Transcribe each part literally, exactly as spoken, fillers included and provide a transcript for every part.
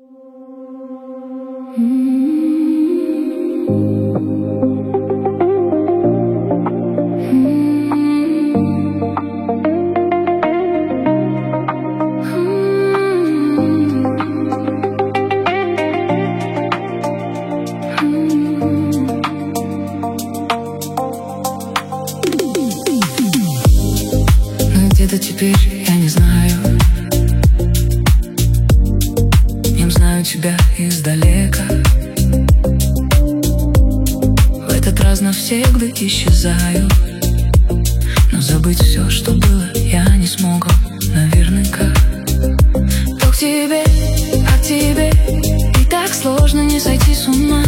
Где-то теперь я не знаю, не узнаю тебя издалека. В этот раз навсегда исчезаю, но забыть все, что было, я не смогу наверняка. То к тебе, а к тебе и так сложно не сойти с ума.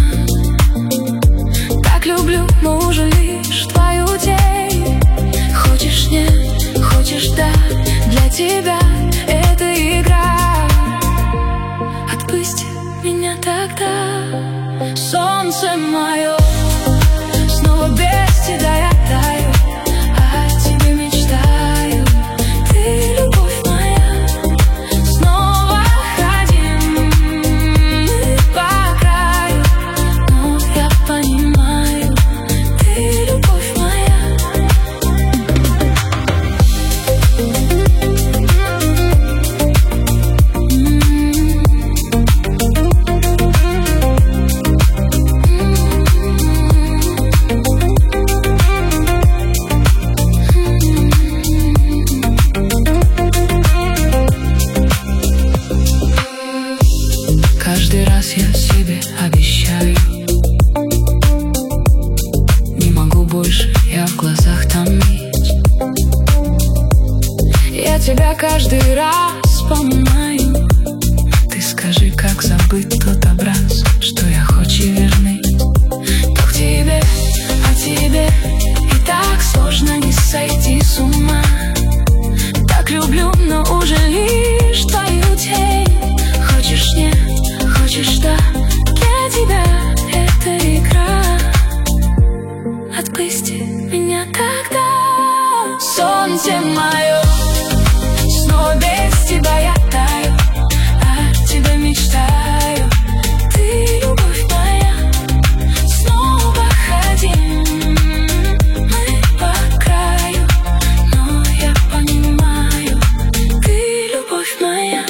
Так люблю, но уже лишь твою тень. Хочешь нет, хочешь да, для тебя это игра. Отпусти меня тогда, солнце мое. Снова без тебя я таю, о тебе мечтаю. Ты любовь моя. Снова ходим мы по краю, но я понимаю, ты любовь моя. Каждый раз я себе обещаю, не могу больше я в глазах томить. Я тебя каждый раз вспоминаю. Ты скажи, как забыть тот образ, что я хоть и верный, то к тебе, а тебе и так сложно не сойти с ума. Так люблю, но уже лишь твою тень. Хочешь нет, хочешь да, для тебя это игра. Отпусти меня тогда, солнце мое. Снова без тебя я таю, о тебе мечтаю. Ты любовь моя. Снова ходим мы по краю, но я понимаю, ты любовь моя.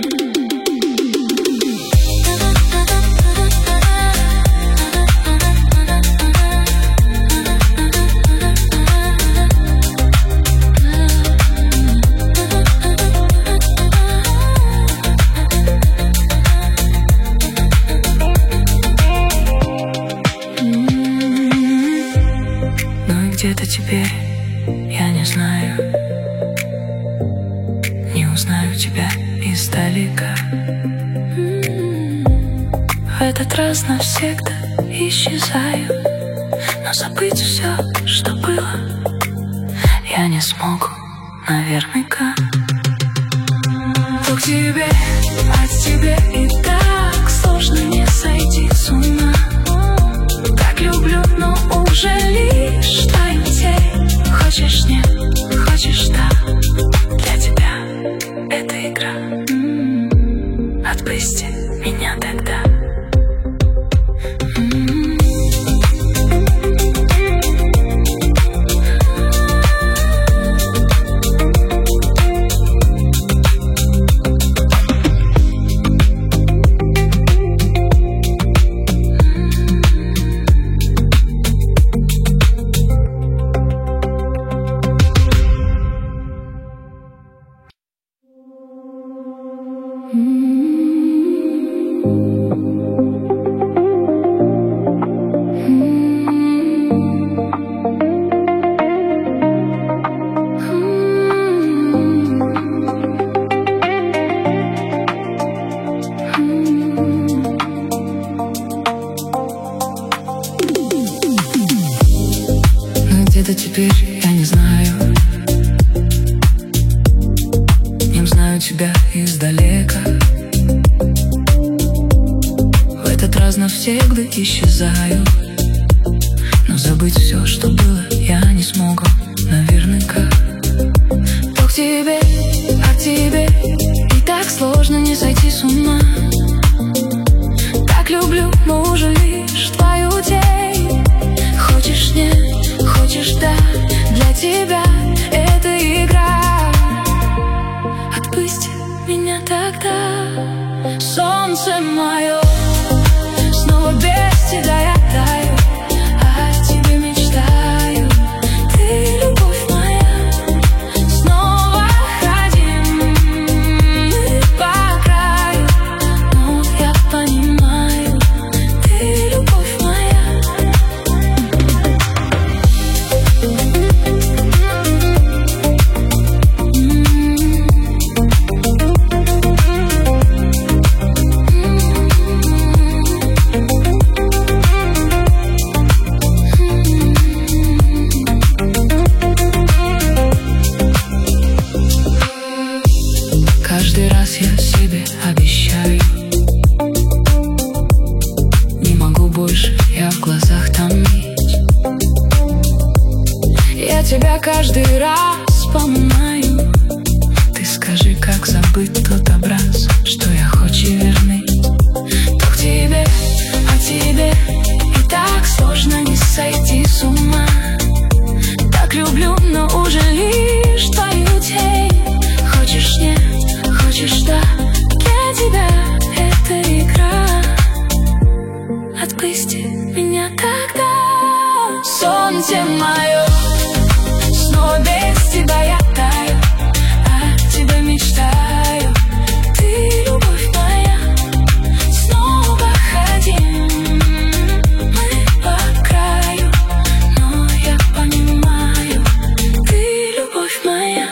Где-то теперь я не знаю, не узнаю тебя издалека. В этот раз навсегда исчезаю, но забыть все, что было, я не смогу наверняка. То к тебе, от тебе и так сложно не сойти с ума. Так люблю, но уже лишь твою тень. Хочешь нет, хочешь да, для тебя это игра. М-м-м. Отпусти меня тогда. М-м-м. Где-то теперь я не знаю, не узнаю тебя издалека. В этот раз навсегда исчезаю, но забыть все, что было, я не смогу наверняка. То к тебе, а к тебе и так сложно не сойти с ума. каждый раз вспоминаю. Ты скажи, как забыть тот образ, что я хоть и верный, то к тебе, а тебе и так сложно не сойти с ума. Так люблю, но уже лишь твою тень. Хочешь нет, хочешь да, для тебя это игра. Отпусти меня тогда. Солнце мое, снова без тебя я таю, о тебе мечтаю. Ты любовь моя, снова ходим мы по краю, но я понимаю, ты любовь моя.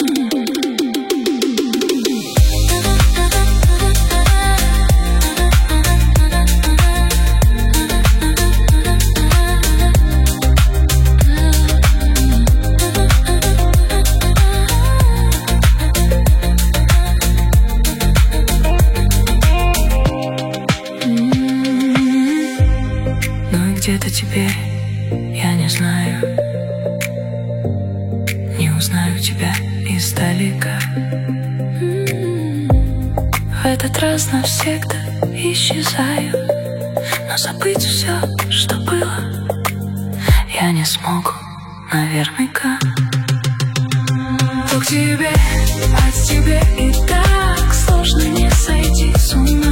Где-то теперь я не знаю, не узнаю тебя издалека. В этот раз навсегда исчезаю, но забыть все, что было, я не смогу наверняка. То к тебе, от тебя и так сложно не сойти с ума.